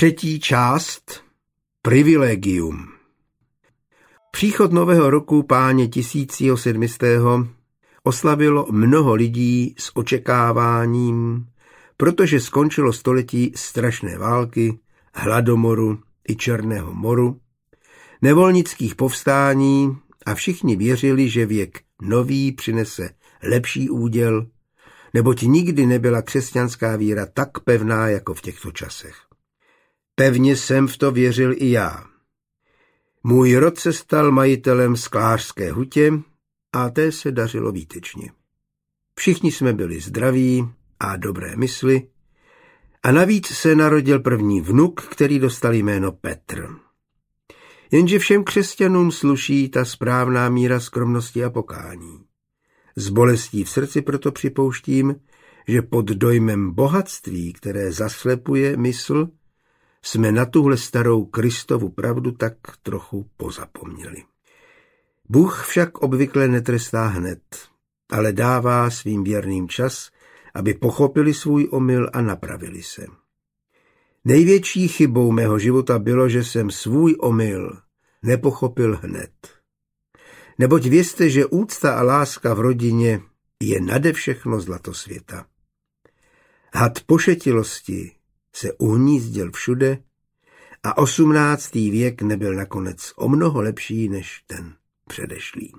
Třetí část. Privilegium. Příchod nového roku Páně 1700. oslavilo mnoho lidí s očekáváním, protože skončilo století strašné války, hladomoru i Černého moru, nevolnických povstání a všichni věřili, že věk nový přinese lepší úděl, neboť nikdy nebyla křesťanská víra tak pevná jako v těchto časech. Pevně jsem v to věřil i já. Můj rod se stal majitelem sklářské hutě a té se dařilo výtečně. Všichni jsme byli zdraví a dobré mysli a navíc se narodil první vnuk, který dostal jméno Petr. Jenže všem křesťanům sluší ta správná míra skromnosti a pokání. S bolestí v srdci proto připouštím, že pod dojmem bohatství, které zaslepuje mysl, jsme na tuhle starou Kristovu pravdu tak trochu pozapomněli. Bůh však obvykle netrestá hned, ale dává svým věrným čas, aby pochopili svůj omyl a napravili se. Největší chybou mého života bylo, že jsem svůj omyl nepochopil hned. Neboť vězte, že úcta a láska v rodině je nade všechno zlato světa. Had pošetilosti se uhnízdil všude a 18. věk nebyl nakonec o mnoho lepší než ten předešlý.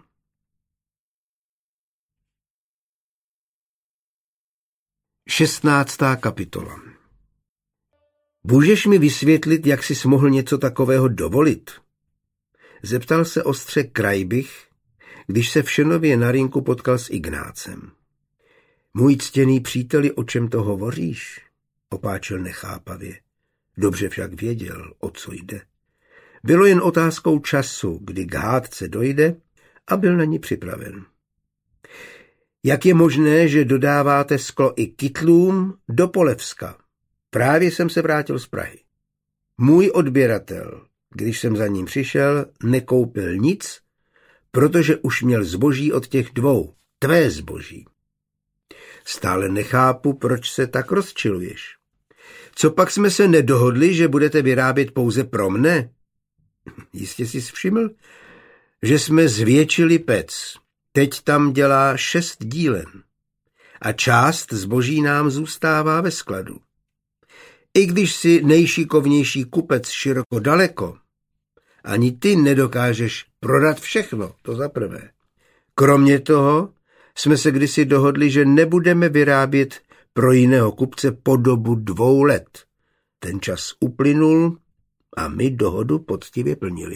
Šestnáctá kapitola. Můžeš mi vysvětlit, jak jsi mohl něco takového dovolit? Zeptal se ostře Krajbych, když se v Šenově na rynku potkal s Ignácem. Můj ctěný příteli, o čem to hovoříš? Opáčil nechápavě. Dobře však věděl, o co jde. Bylo jen otázkou času, kdy k hádce dojde, a byl na ní připraven. Jak je možné, že dodáváte sklo i kytlům do Polevska? Právě jsem se vrátil z Prahy. Můj odběratel, když jsem za ním přišel, nekoupil nic, protože už měl zboží od těch dvou, tvé zboží. Stále nechápu, proč se tak rozčiluješ. Co pak jsme se nedohodli, že budete vyrábět pouze pro mne? Jistě jsi všiml, že jsme zvětšili pec. Teď tam dělá 6 dílen. A část zboží nám zůstává ve skladu. I když jsi nejšikovnější kupec široko daleko, ani ty nedokážeš prodat všechno, to za prvé. Kromě toho jsme se kdysi dohodli, že nebudeme vyrábět pro jiného kupce po dobu 2 let. Ten čas uplynul a my dohodu poctivě plnili.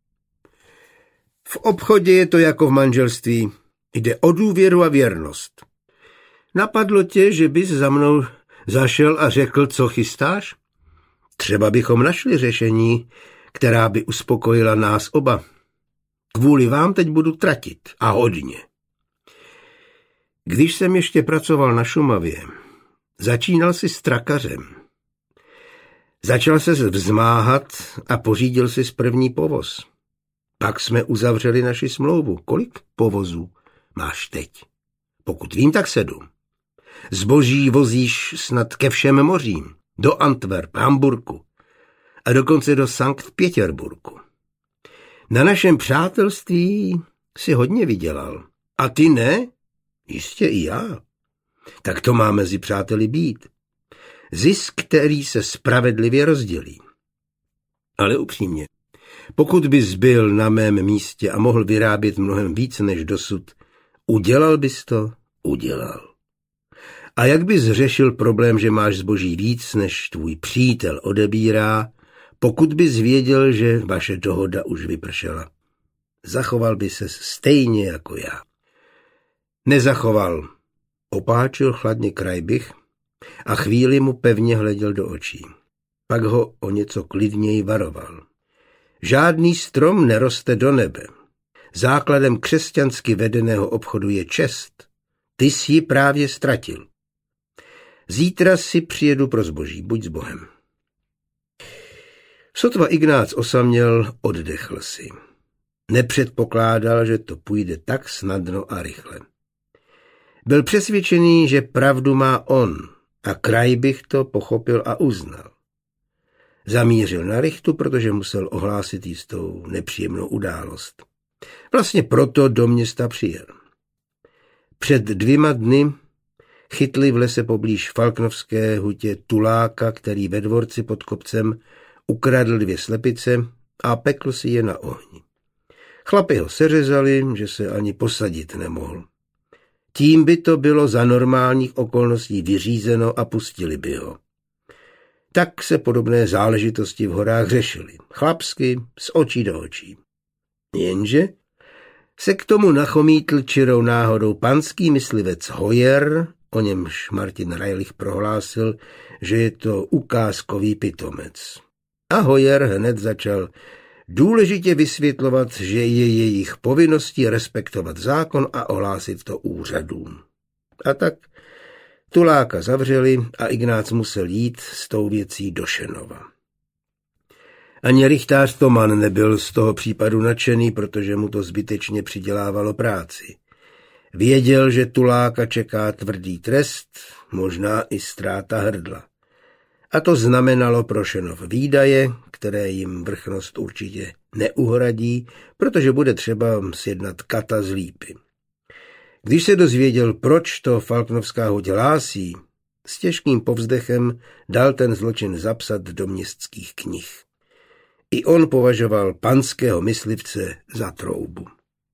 V obchodě je to jako v manželství. Jde o důvěru a věrnost. Napadlo tě, že bys za mnou zašel a řekl, co chystáš? Třeba bychom našli řešení, která by uspokojila nás oba. Kvůli vám teď budu tratit. A hodně. Když jsem ještě pracoval na Šumavě, začínal si s trakařem. Začal se vzmáhat a pořídil si první povoz. Pak jsme uzavřeli naši smlouvu. Kolik povozů máš teď? Pokud vím, tak 7. Zboží vozíš snad ke všem mořím. Do Antwerp, Hamburku a dokonce do Sankt Petěrburku. Na našem přátelství si hodně vydělal. A ty ne? Jistě i já. Tak to má mezi přáteli být. Zisk, který se spravedlivě rozdělí. Ale upřímně, pokud bys byl na mém místě a mohl vyrábět mnohem víc než dosud, udělal bys to? Udělal. A jak bys řešil problém, že máš zboží víc, než tvůj přítel odebírá, pokud bys věděl, že vaše dohoda už vypršela? Zachoval by ses stejně jako já. Nezachoval. Opáčil chladně Krajbych a chvíli mu pevně hleděl do očí. Pak ho o něco klidněji varoval. Žádný strom neroste do nebe. Základem křesťansky vedeného obchodu je čest. Ty jsi ji právě ztratil. Zítra si přijedu pro zboží, buď s Bohem. Sotva Ignác osaměl, oddechl si. Nepředpokládal, že to půjde tak snadno a rychle. Byl přesvědčený, že pravdu má on a Krajbych to pochopil a uznal. Zamířil na Rychtu, protože musel ohlásit jistou nepříjemnou událost. Vlastně proto do města přijel. Před 2 dny chytli v lese poblíž Falknovské hutě tuláka, který ve dvorci pod kopcem ukradl 2 slepice a pekl si je na ohni. Chlapi ho seřezali, že se ani posadit nemohl. Tím by to bylo za normálních okolností vyřízeno a pustili by ho. Tak se podobné záležitosti v horách řešily. Chlapsky, z očí do očí. Jenže se k tomu nachomítl čirou náhodou panský myslivec Hoyer, o němž Martin Reilich prohlásil, že je to ukázkový pitomec. A Hoyer hned začal důležitě vysvětlovat, že je jejich povinností respektovat zákon a ohlásit to úřadům. A tak tuláka zavřeli a Ignác musel jít s tou věcí do Šenova. Ani rychtář Toman nebyl z toho případu nadšený, protože mu to zbytečně přidělávalo práci. Věděl, že tuláka čeká tvrdý trest, možná i ztráta hrdla. A to znamenalo pro Šenov výdaje, které jim vrchnost určitě neuhradí, protože bude třeba sjednat kata z lípy. Když se dozvěděl, proč to Falknovská huť hlásí, s těžkým povzdechem dal ten zločin zapsat do městských knih. I on považoval panského myslivce za troubu.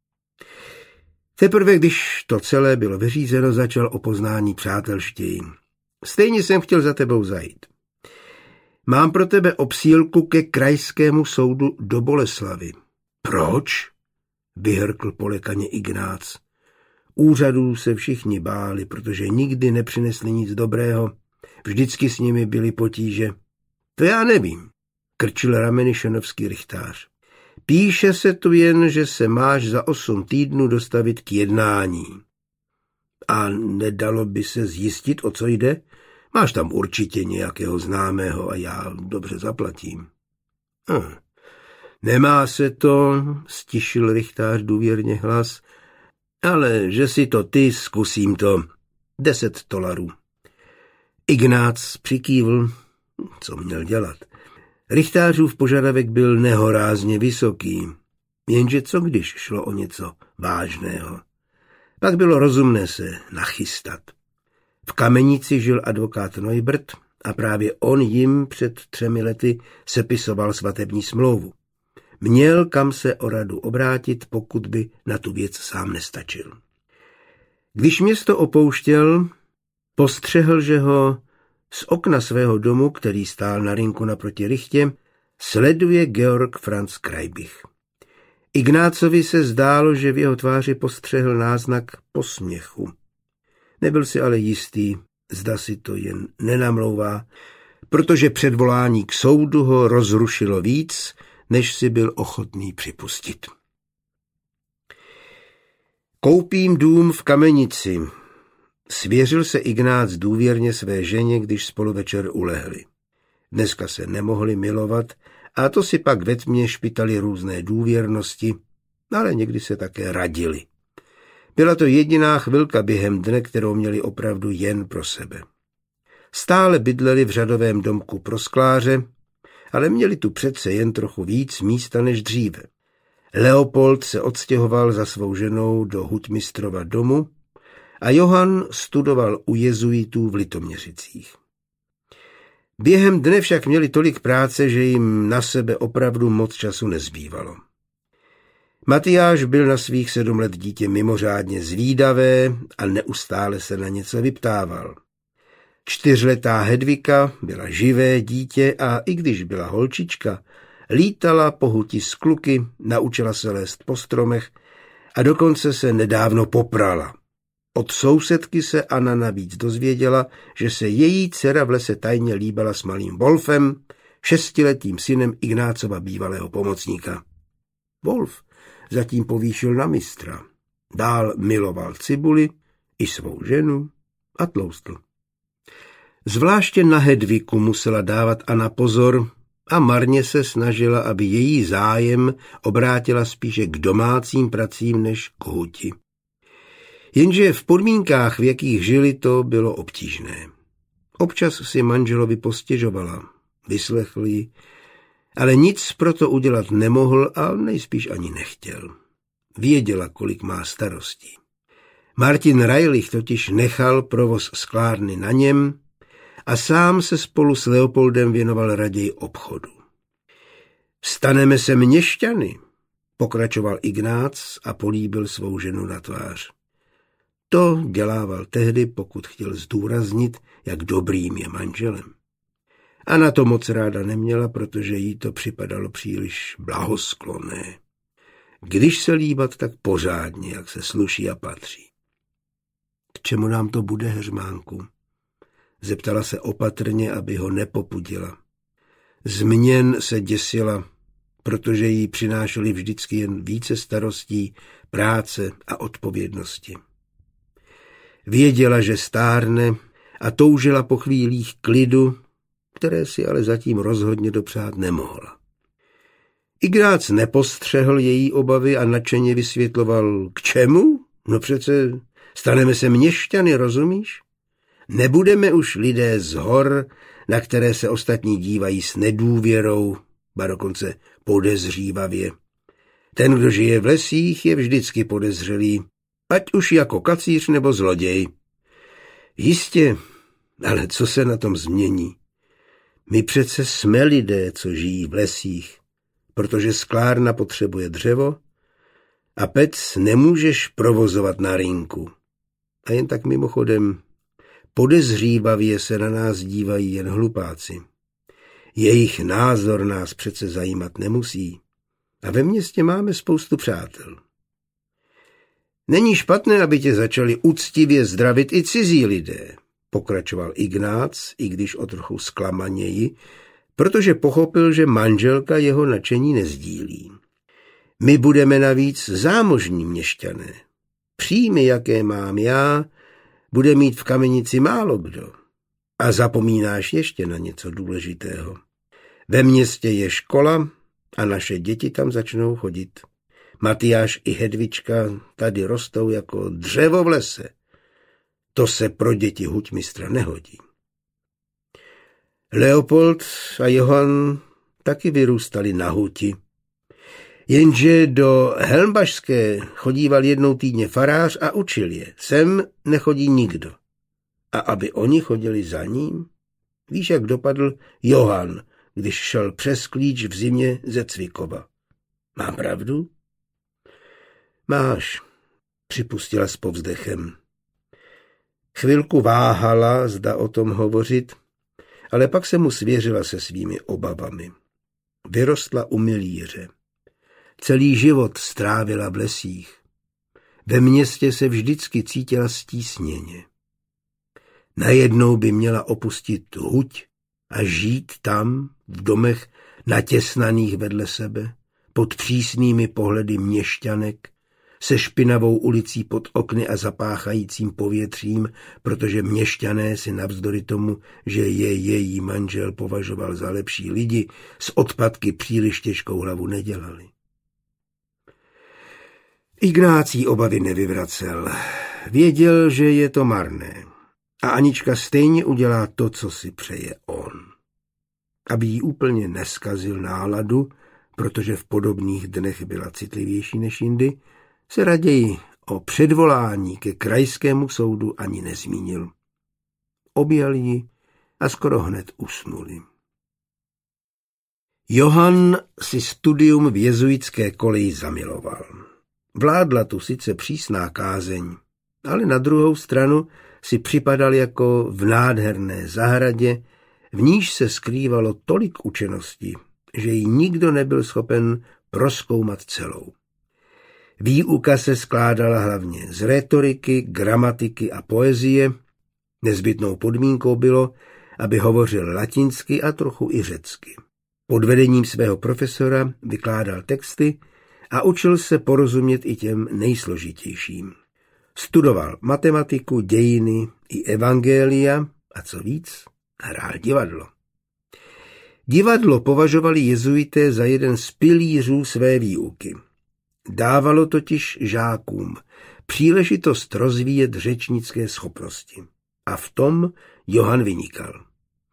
Teprve, když to celé bylo vyřízeno, začal o poznání přátelštěji. Stejně jsem chtěl za tebou zajít. Mám pro tebe obsílku ke krajskému soudu do Boleslavy. Proč? Vyhrkl polekaně Ignác. Úřadů se všichni báli, protože nikdy nepřinesli nic dobrého. Vždycky s nimi byly potíže. To já nevím, krčil rameny šenovský rychtář. Píše se tu jen, že se máš za 8 týdnů dostavit k jednání. A nedalo by se zjistit, o co jde? Máš tam určitě nějakého známého a já dobře zaplatím. Nemá se to, stišil rychtář důvěrně hlas, ale že si to ty, zkusím to. $10. Ignác přikývl, co měl dělat. Rychtářův požadavek byl nehorázně vysoký, jenže co když šlo o něco vážného. Pak bylo rozumné se nachystat. V Kamenici žil advokát Neubert a právě on jim před 3 lety sepisoval svatební smlouvu. Měl kam se o radu obrátit, pokud by na tu věc sám nestačil. Když město opouštěl, postřehl, že ho z okna svého domu, který stál na rynku naproti Rychtě, sleduje Georg Franz Kraibich. Ignácovi se zdálo, že v jeho tváři postřehl náznak posměchu. Nebyl si ale jistý, zda si to jen nenamlouvá, protože předvolání k soudu ho rozrušilo víc, než si byl ochotný připustit. Koupím dům v Kamenici. Svěřil se Ignác důvěrně své ženě, když spolu večer ulehli. Dneska se nemohli milovat a to si pak ve tmě špitali různé důvěrnosti, ale někdy se také radili. Byla to jediná chvilka během dne, kterou měli opravdu jen pro sebe. Stále bydleli v řadovém domku pro skláře, ale měli tu přece jen trochu víc místa než dříve. Leopold se odstěhoval za svou ženou do Huťmistrova domu a Johann studoval u jezuitů v Litoměřicích. Během dne však měli tolik práce, že jim na sebe opravdu moc času nezbývalo. Matyáš byl na svých 7 let dítě mimořádně zvídavé a neustále se na něco vyptával. 4letá Hedvika byla živé dítě a i když byla holčička, lítala po huti s kluky, naučila se lézt po stromech a dokonce se nedávno poprala. Od sousedky se Anna navíc dozvěděla, že se její dcera v lese tajně líbala s malým Wolfem, 6letým synem Ignácova bývalého pomocníka. Wolf zatím povýšil na mistra. Dál miloval cibuli i svou ženu a tloustl. Zvláště na Hedviku musela dávat Anna pozor a marně se snažila, aby její zájem obrátila spíše k domácím pracím než k huti. Jenže v podmínkách, v jakých žili, to bylo obtížné. Občas si manželovi postěžovala. Vyslechl ji, ale nic proto udělat nemohl a nejspíš ani nechtěl. Věděla, kolik má starostí. Martin Reilich totiž nechal provoz sklárny na něm a sám se spolu s Leopoldem věnoval raději obchodu. Staneme se měšťany, pokračoval Ignác a políbil svou ženu na tvář. To dělával tehdy, pokud chtěl zdůraznit, jak dobrým je manželem. A na to moc ráda neměla, protože jí to připadalo příliš blahosklonné. Když se líbat, tak pořádně, jak se sluší a patří. K čemu nám to bude, Heřmánku? Zeptala se opatrně, aby ho nepopudila. Změn se děsila, protože jí přinášely vždycky jen více starostí, práce a odpovědnosti. Věděla, že stárne a toužila po chvílích klidu, které si ale zatím rozhodně dopřát nemohla. Ignác nepostřehl její obavy a nadšeně vysvětloval, k čemu? No přece staneme se měšťany, rozumíš? Nebudeme už lidé z hor, na které se ostatní dívají s nedůvěrou, ba dokonce podezřívavě. Ten, kdo žije v lesích, je vždycky podezřelý, ať už jako kacíř nebo zloděj. Jistě, ale co se na tom změní? My přece jsme lidé, co žijí v lesích, protože sklárna potřebuje dřevo a pec nemůžeš provozovat na rynku. A jen tak mimochodem, podezřívavě se na nás dívají jen hlupáci. Jejich názor nás přece zajímat nemusí. A ve městě máme spoustu přátel. Není špatné, aby tě začali uctivě zdravit i cizí lidé, pokračoval Ignác, i když o trochu zklamaněji, protože pochopil, že manželka jeho nadšení nezdílí. My budeme navíc zámožní měšťané. Příjmy, jaké mám já, bude mít v Kamenici málo kdo. A zapomínáš ještě na něco důležitého. Ve městě je škola a naše děti tam začnou chodit. Matyáš i Hedvička tady rostou jako dřevo v lese. To se pro děti hutmistra nehodí. Leopold a Johann taky vyrůstali na huti. Jenže do Helmbašské chodíval jednou týdně farář a učil je. Sem nechodí nikdo. A aby oni chodili za ním? Víš, jak dopadl Johann, když šel přes klíč v zimě ze Cvikova. Má pravdu? Máš, připustila s povzdechem. Chvilku váhala, zda o tom hovořit, ale pak se mu svěřila se svými obavami. Vyrostla u milíře. Celý život strávila v lesích. Ve městě se vždycky cítila stísněně. Najednou by měla opustit huť a žít tam, v domech natěsnaných vedle sebe, pod přísnými pohledy měšťanek, se špinavou ulicí pod okny a zapáchajícím povětřím, protože měšťané si navzdory tomu, že je její manžel považoval za lepší lidi, s odpadky příliš těžkou hlavu nedělali. Ignácí obavy nevyvracel. Věděl, že je to marné. A Anička stejně udělá to, co si přeje on. Aby jí úplně neskazil náladu, protože v podobných dnech byla citlivější než jindy, se raději o předvolání ke krajskému soudu ani nezmínil. Objal ji a skoro hned usnuli. Johann si studium v jezuitské koleji zamiloval. Vládla tu sice přísná kázeň, ale na druhou stranu si připadal jako v nádherné zahradě, v níž se skrývalo tolik učenosti, že ji nikdo nebyl schopen prozkoumat celou. Výuka se skládala hlavně z rétoriky, gramatiky a poezie. Nezbytnou podmínkou bylo, aby hovořil latinsky a trochu i řecky. Pod vedením svého profesora vykládal texty a učil se porozumět i těm nejsložitějším. Studoval matematiku, dějiny i evangelia a co víc, hrál divadlo. Divadlo považovali jezuité za jeden z pilířů své výuky. Dávalo totiž žákům příležitost rozvíjet řečnické schopnosti. A v tom Johann vynikal.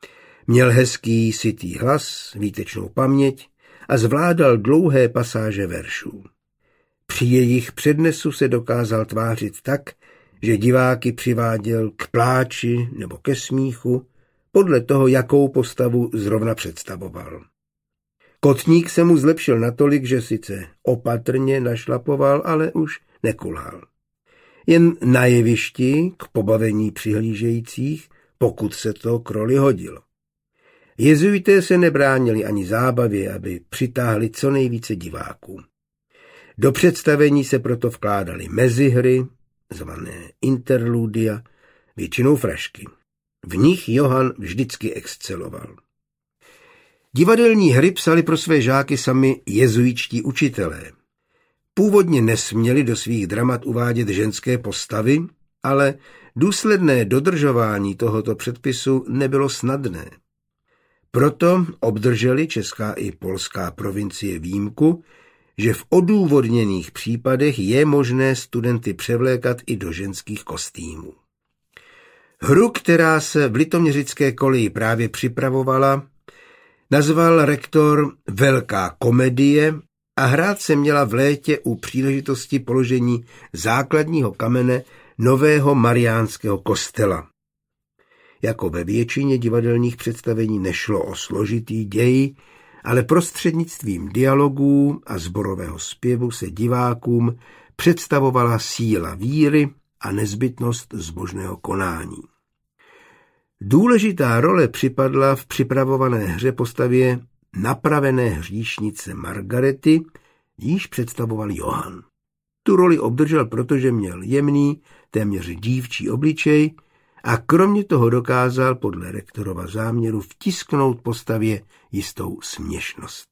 Měl hezký, sytý hlas, výtečnou paměť a zvládal dlouhé pasáže veršů. Při jejich přednesu se dokázal tvářit tak, že diváky přiváděl k pláči nebo ke smíchu podle toho, jakou postavu zrovna představoval. Kotník se mu zlepšil natolik, že sice opatrně našlapoval, ale už nekulhal. Jen na jevišti k pobavení přihlížejících, pokud se to k roli hodilo. Jezuité se nebránili ani zábavě, aby přitáhli co nejvíce diváků. Do představení se proto vkládaly mezihry, zvané interludia, většinou frašky. V nich Johann vždycky exceloval. Divadelní hry psali pro své žáky sami jezuitští učitelé. Původně nesměli do svých dramat uvádět ženské postavy, ale důsledné dodržování tohoto předpisu nebylo snadné. Proto obdrželi česká i polská provincie výjimku, že v odůvodněných případech je možné studenty převlékat i do ženských kostýmů. Hru, která se v litoměřické koleji právě připravovala, nazval rektor Velká komedie a hrát se měla v létě u příležitosti položení základního kamene nového mariánského kostela. Jako ve většině divadelních představení nešlo o složitý děj, ale prostřednictvím dialogů a sborového zpěvu se divákům představovala síla víry a nezbytnost zbožného konání. Důležitá role připadla v připravované hře postavě napravené hříšnice Margarety, jíž představoval Johann. Tu roli obdržel, protože měl jemný, téměř dívčí obličej a kromě toho dokázal podle rektorova záměru vtisknout postavě jistou směšnost.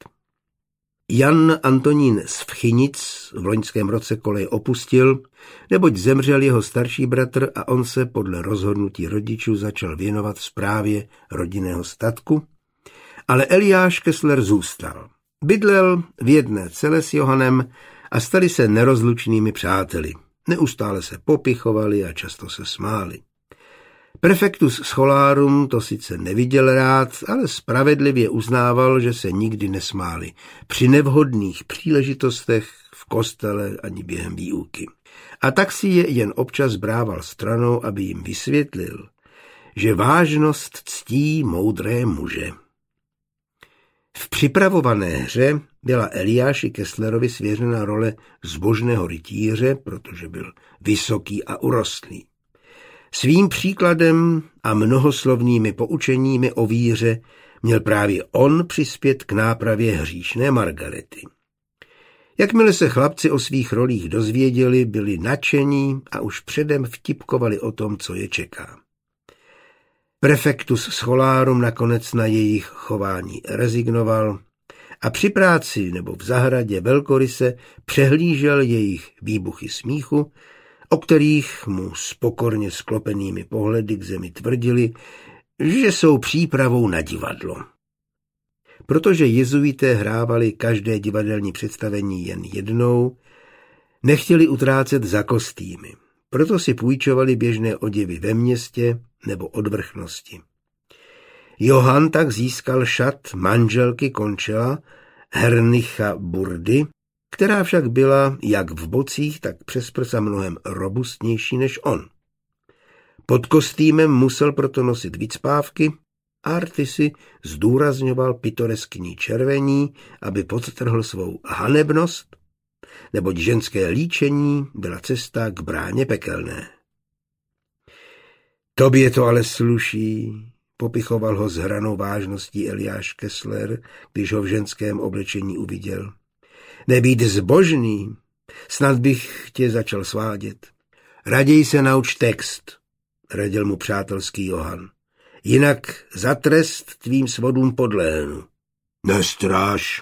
Jan Antonín z Vchynic v loňském roce kolej opustil, neboť zemřel jeho starší bratr a on se podle rozhodnutí rodičů začal věnovat správě rodinného statku, ale Eliáš Kessler zůstal. Bydlel v jedné cele s Johannem a stali se nerozlučnými přáteli. Neustále se popichovali a často se smáli. Prefektus scholarum to sice neviděl rád, ale spravedlivě uznával, že se nikdy nesmáli při nevhodných příležitostech v kostele ani během výuky. A tak si je jen občas brával stranou, aby jim vysvětlil, že vážnost ctí moudré muže. V připravované hře byla Eliáši Kesslerovi svěřena role zbožného rytíře, protože byl vysoký a urostlý. Svým příkladem a mnohoslovnými poučeními o víře měl právě on přispět k nápravě hříšné Margarety. Jakmile se chlapci o svých rolích dozvěděli, byli nadšení a už předem vtipkovali o tom, co je čeká. Prefektus scholarum nakonec na jejich chování rezignoval a při práci nebo v zahradě velkoryse přehlížel jejich výbuchy smíchu, o kterých mu s pokorně sklopenými pohledy k zemi tvrdili, že jsou přípravou na divadlo. Protože jezuité hrávali každé divadelní představení jen jednou, nechtěli utrácet za kostýmy, proto si půjčovali běžné oděvy ve městě nebo od vrchnosti. Johann tak získal šat manželky končela Hernicha Burdy, která však byla jak v bocích, tak přes prsa mnohem robustnější než on. Pod kostýmem musel proto nosit vycpávky a Artisy zdůrazňoval pitoreskní červení, aby podtrhl svou hanebnost, neboť ženské líčení byla cesta k bráně pekelné. Tobě to ale sluší, popichoval ho s hranou vážností Eliáš Kessler, když ho v ženském oblečení uviděl. Nebýt zbožný, snad bych tě začal svádět. Raději se nauč text, radil mu přátelský Johann. Jinak za trest tvým svodům podlehnu. Nestráž.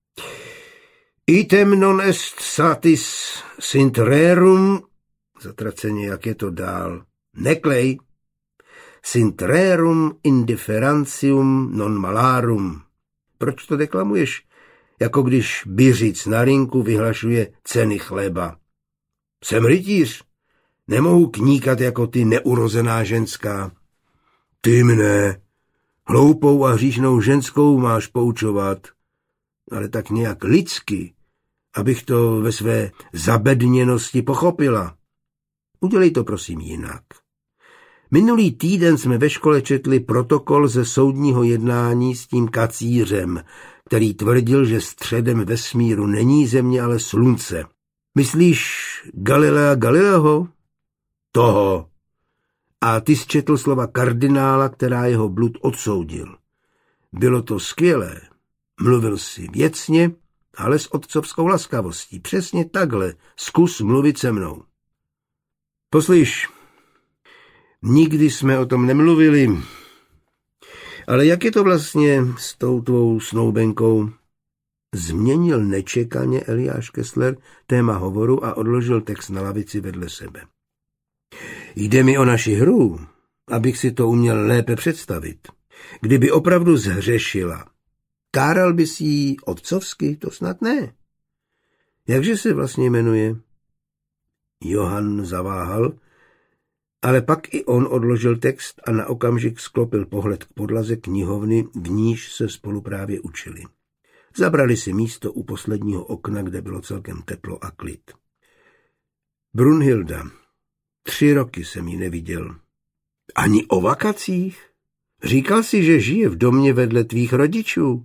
Item non est satis sint rerum, zatraceně, jak je to dál, neklej, sint rerum indifferentium non malarum. Proč to deklamuješ? Jako když Byřic na rynku vyhlašuje ceny chleba. Jsem rytíř, nemohu kníkat jako ty neurozená ženská. Ty mne, Hloupou a hříšnou ženskou máš poučovat, ale tak nějak lidsky, abych to ve své zabedněnosti pochopila. Udělej to prosím jinak. Minulý týden jsme ve škole četli protokol ze soudního jednání s tím kacířem, který tvrdil, že středem vesmíru není země, ale slunce. Myslíš Galilea Galileho? Toho. A ty jsi četl slova kardinála, která jeho blud odsoudil. Bylo to skvělé. Mluvil si věcně, ale s otcovskou laskavostí. Přesně takhle. Zkus mluvit se mnou. Poslyš, nikdy jsme o tom nemluvili, ale jak je to vlastně s tou tvou snoubenkou? Změnil nečekaně Eliáš Kessler téma hovoru a odložil text na lavici vedle sebe. Jde mi o naši hru, abych si to uměl lépe představit. Kdyby opravdu zhřešila, káral by si jí otcovsky? To snad ne. Jakže se vlastně jmenuje? Johann zaváhal, ale pak i on odložil text a na okamžik sklopil pohled k podlaze knihovny, v níž se spolu právě učili. Zabrali si místo u posledního okna, kde bylo celkem teplo a klid. Brunhilda. 3 roky jsem ji neviděl. Ani o vakacích? Říkal si, že žije v domě vedle tvých rodičů.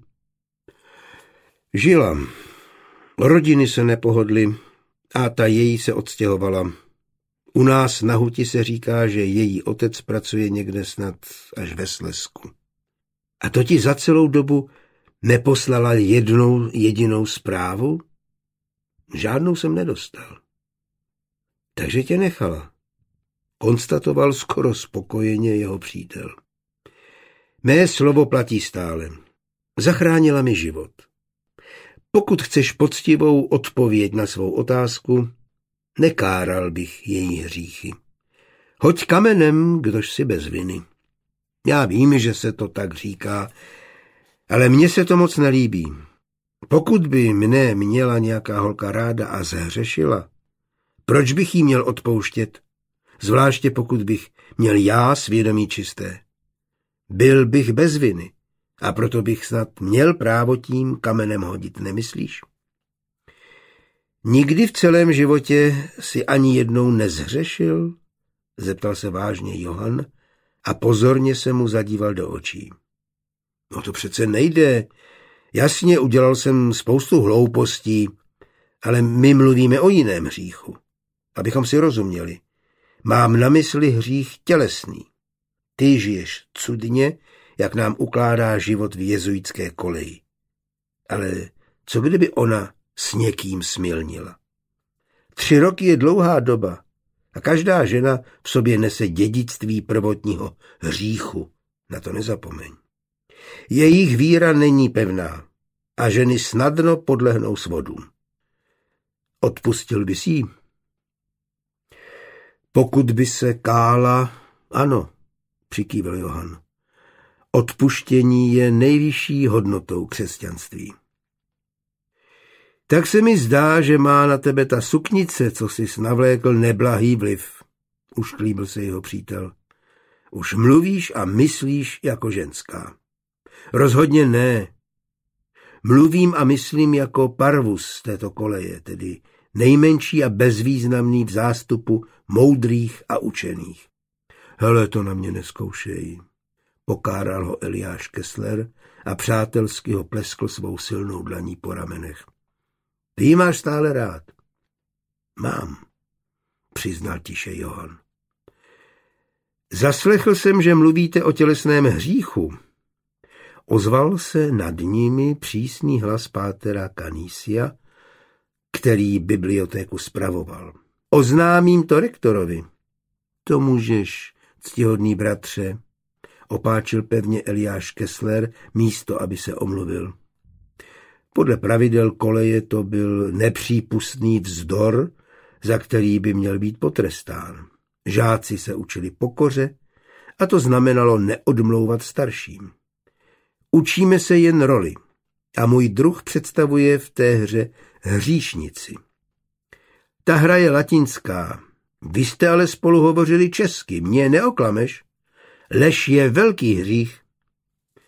Žila. Rodiny se nepohodly a ta její se odstěhovala. U nás na Huti se říká, že její otec pracuje někde snad až ve Slezsku. A to ti za celou dobu neposlala jednou jedinou zprávu? Žádnou jsem nedostal. Takže tě nechala. Konstatoval skoro spokojeně jeho přítel. Mé slovo platí stále. Zachránila mi život. Pokud chceš poctivou odpověď na svou otázku, nekáral bych její hříchy. Hoď kamenem, kdož si bez viny. Já vím, že se to tak říká, ale mně se to moc nelíbí. Pokud by mne měla nějaká holka ráda a zhřešila, proč bych jí měl odpouštět? Zvláště pokud bych měl já svědomí čisté. Byl bych bez viny a proto bych snad měl právo tím kamenem hodit, nemyslíš? Nikdy v celém životě si ani jednou nezhřešil? Zeptal se vážně Johann a pozorně se mu zadíval do očí. No to přece nejde. Jasně, udělal jsem spoustu hloupostí, ale my mluvíme o jiném hříchu. Abychom si rozuměli. Mám na mysli hřích tělesný. Ty žiješ cudně, jak nám ukládá život v jezuitské koleji. Ale co kdyby ona s někým smilnila? 3 roky je dlouhá doba a každá žena v sobě nese dědictví prvotního hříchu. Na to nezapomeň. Jejich víra není pevná a ženy snadno podlehnou svodům. Odpustil bys jí? Pokud by se kála, ano, přikývil Johann. Odpuštění je nejvyšší hodnotou křesťanství. Tak se mi zdá, že má na tebe ta suknice, co jsi navlékl, neblahý vliv. Ušklíbil se jeho přítel. Už mluvíš a myslíš jako ženská. Rozhodně ne. Mluvím a myslím jako parvus této koleje, tedy nejmenší a bezvýznamný v zástupu moudrých a učených. Hele, to na mě nezkoušej. Pokáral ho Eliáš Kessler a přátelsky ho pleskl svou silnou dlaní po ramenech. Ty ji máš stále rád. Mám, přiznal tiše Johann. Zaslechl jsem, že mluvíte o tělesném hříchu. Ozval se nad nimi přísný hlas pátera Canisia, který bibliotéku spravoval. Oznámím to rektorovi. To můžeš, ctihodný bratře, opáčil pevně Eliáš Kessler, místo, aby se omluvil. Podle pravidel koleje to byl nepřípustný vzdor, za který by měl být potrestán. Žáci se učili pokoře a to znamenalo neodmlouvat starším. Učíme se jen roli a můj druh představuje v té hře hříšnici. Ta hra je latinská. Vy jste ale spolu hovořili česky, mě neoklameš. Lež je velký hřích.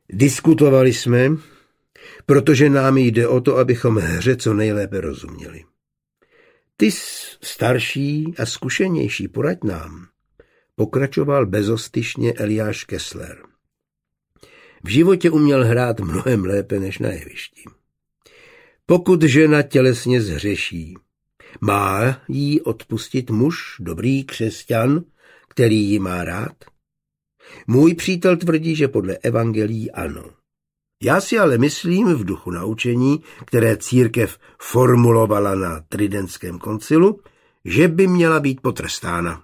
Diskutovali jsme, protože nám jde o to, abychom hře co nejlépe rozuměli. Ty starší a zkušenější, poraď nám, pokračoval bezostyšně Eliáš Kessler. V životě uměl hrát mnohem lépe než na jevišti. Pokud žena tělesně zhřeší, má jí odpustit muž, dobrý křesťan, který ji má rád? Můj přítel tvrdí, že podle evangelií ano. Já si ale myslím v duchu naučení, které církev formulovala na Tridentském koncilu, že by měla být potrestána.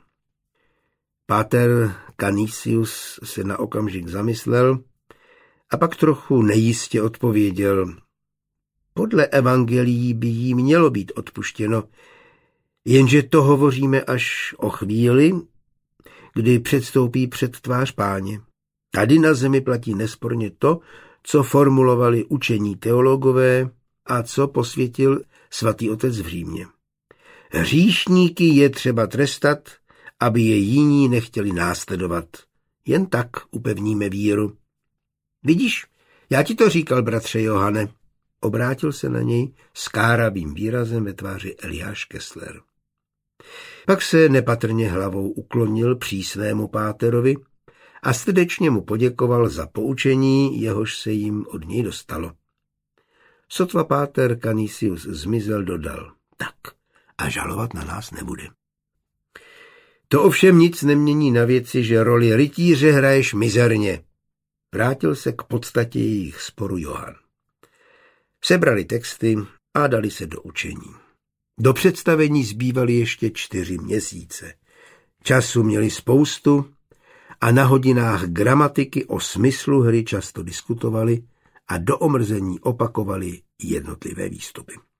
Páter Canisius se na okamžik zamyslel a pak trochu nejistě odpověděl: podle evangelií by jí mělo být odpuštěno, jenže to hovoříme až o chvíli, kdy předstoupí před tvář Páně. Tady na zemi platí nesporně to, co formulovali učení teologové a co posvětil svatý otec v Římě. Hříšníky je třeba trestat, aby je jiní nechtěli následovat. Jen tak upevníme víru. Vidíš, já ti to říkal, bratře Johane. Obrátil se na něj s káravým výrazem ve tváři Eliáš Kessler. Pak se nepatrně hlavou uklonil přísnému páterovi a srdečně mu poděkoval za poučení, jehož se jim od něj dostalo. Sotva páter Canisius zmizel, dodal: tak a žalovat na nás nebude. To ovšem nic nemění na věci, že roli rytíře hraješ mizerně. Vrátil se k podstatě jejich sporu Johann. Sebrali texty a dali se do učení. Do představení zbývaly ještě 4 měsíce. Času měli spoustu a na hodinách gramatiky o smyslu hry často diskutovali a do omrzení opakovali jednotlivé výstupy.